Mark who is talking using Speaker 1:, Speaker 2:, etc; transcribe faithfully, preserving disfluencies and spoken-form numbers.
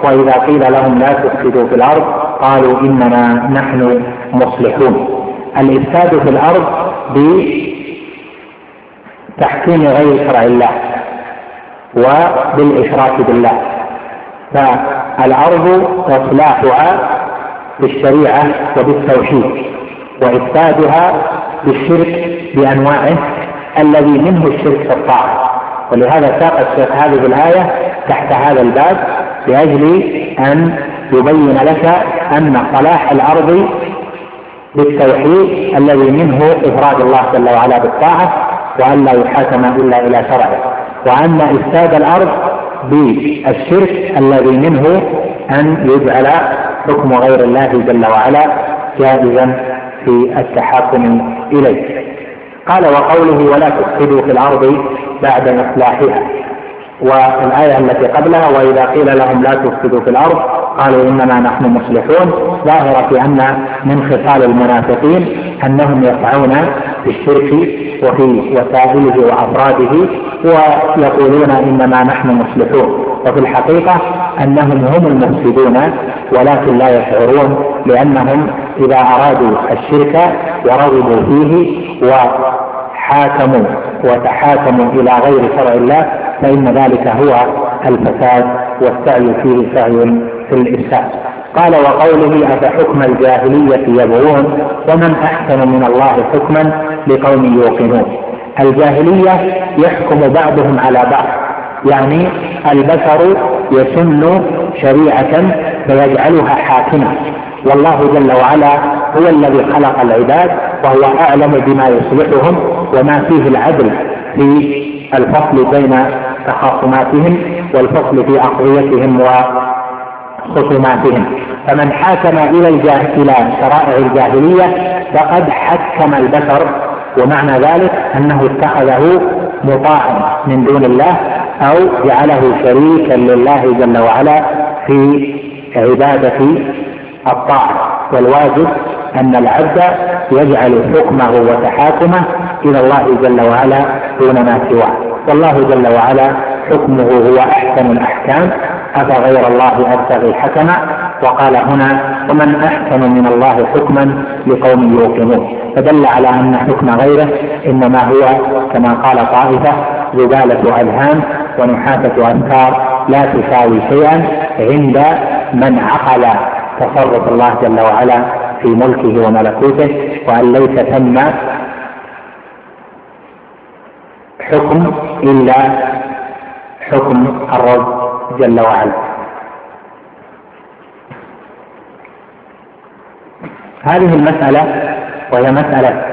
Speaker 1: وإذا قيل لهم لا تفسدوا في الأرض قالوا إنما نحن مصلحون. الإفساد في الأرض بتحكيم غير شرع الله وبالإشراك بالله، فالأرض إصلاحها بالشريعة وبالتوحيد، وإفسادها بالشرك بأنواعه الذي منه الشرك في الطاعة. ولهذا ساق الشيخ هذه الآية تحت هذا الباب لأجل أن يبين لك أن صلاح الأرض بالتوحيد الذي منه إفراد الله جل وعلا بالطاعة وأن لا يحاكم إلا إلى شرعه، وأن إفساد الأرض بالشرك الذي منه أن يجعل حكم غير الله جل وعلا جائزا في التحاكم إليه. قال وقوله ولا تفسدوا في الأرض بعد إصلاحها، والآية التي قبلها وإذا قيل لهم لا تفسدوا في الأرض قالوا إنما نحن مصلحون، ظاهرة في أن من خصال المنافقين أنهم يسعون في الشرك وفي وسائله وأفراده ويقولون إنما نحن مصلحون، وفي الحقيقة أنهم هم المفسدون ولكن لا يشعرون، لأنهم إذا أرادوا الشرك ورغبوا فيه وحاكموا وتحاكموا إلى غير شرع الله فإن ذلك هو الفساد والسعي فيه سعي في الإفساد. قال وقوله أفحكم الجاهلية يبغون ومن أحسن من الله حكما لقوم يوقنون. الجاهلية يحكم بعضهم على بعض، يعني البشر يسن شريعة فيجعلها حاكمة، والله جل وعلا هو الذي خلق العباد وهو أعلم بما يصلحهم وما فيه العدل في الفصل بين تخاصماتهم والفصل في أقضيتهم وخصوماتهم. فمن حاكم إلى إلى شرائع الجاهلية فقد حكم البشر، ومعنى ذلك أنه اتخذه مطاعا من دون الله أو جعله شريكا لله جل وعلا في عبادة الطاعة. والواجب أن العبد يجعل حكمه وتحاكمه إلى الله جل وعلا دون ما سواه، والله جل وعلا حكمه هو أحسن الأحكام أفغير الله أبتغي حكما. وقال هنا ومن أحسن من الله حكما لقوم يوقنون، فدل على أن حكم غيره إنما هو كما قال طائفة زبالة أذهان ونحاسة أفكار لا تساوي شيئا عند من عقل تصرف الله جل وعلا في ملكه وملكوته، وأن ليس ثم حكم إلا حكم الرب جل وعلا. هذه المسألة وهي مسألة